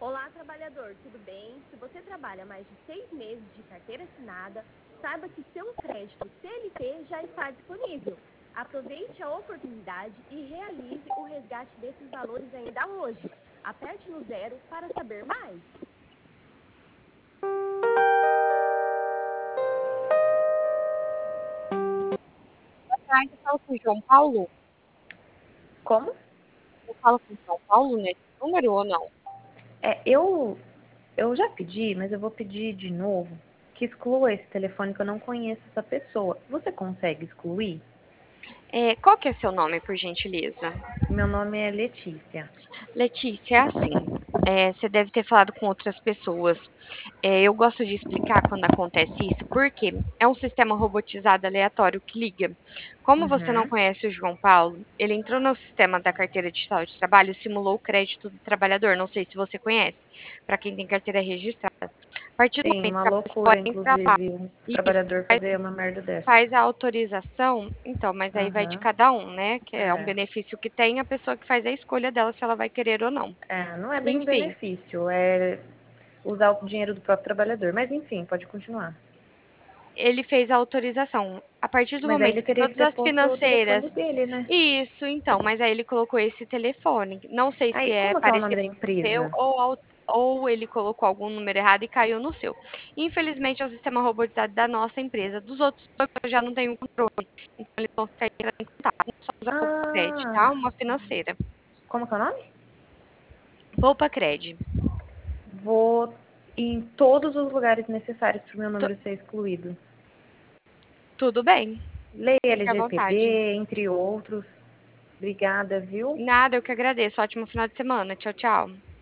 Olá, trabalhador, tudo bem? Se você trabalha mais de 6 meses de carteira assinada, saiba que seu crédito CLT já está disponível. Aproveite a oportunidade e realize o resgate desses valores ainda hoje. Aperte no 0 para saber mais. Tarde, eu falo com o João Paulo? Como? Eu falo com o João Paulo nesse número ou não? Eu já pedi, mas eu vou pedir de novo que exclua esse telefone que eu não conheço essa pessoa. Você consegue excluir? Qual que é seu nome, por gentileza? Meu nome é Letícia. Letícia, é assim. Você deve ter falado com outras pessoas. Eu gosto de explicar quando acontece isso, porque é um sistema robotizado aleatório que liga. Como você não Uhum. conhece o João Paulo, ele entrou no sistema da carteira digital de trabalho e simulou o crédito do trabalhador. Não sei se você conhece, para quem tem carteira registrada. A partir do Sim, momento uma que a pessoa loucura, entra lá, inclusive, um isso, trabalhador fazer uma merda dessa. faz a autorização, então, mas aí vai de Aham. cada um, né, que é um É. benefício que tem a pessoa que faz a escolha dela se ela vai querer ou não. É, não é bem um Enfim, benefício, é usar o dinheiro do próprio trabalhador. Mas enfim, pode continuar. ele fez a autorização. A partir do Mas aí momento ele que teria que todas ter as posto o telefone financeiras. dele, né? Isso, então, mas aí ele colocou esse telefone. Não sei se Aí, é como que é o nome parecido da com o seu empresa? ou ele colocou algum número errado e caiu no seu. Infelizmente, é o sistema robotizado da nossa empresa. Dos outros, eu já não tenho controle. Então, eles vão ficar entrando em contato. Só usa a Poupa Cred, Ah, tá? Uma financeira. como que é o nome? Poupa Cred. Vou em todos os lugares necessários para o meu número ser excluído. Tudo bem, Lei fique à LGPD, vontade. entre outros. Obrigada, viu? Nada, eu que agradeço. Ótimo final de semana. Tchau, tchau.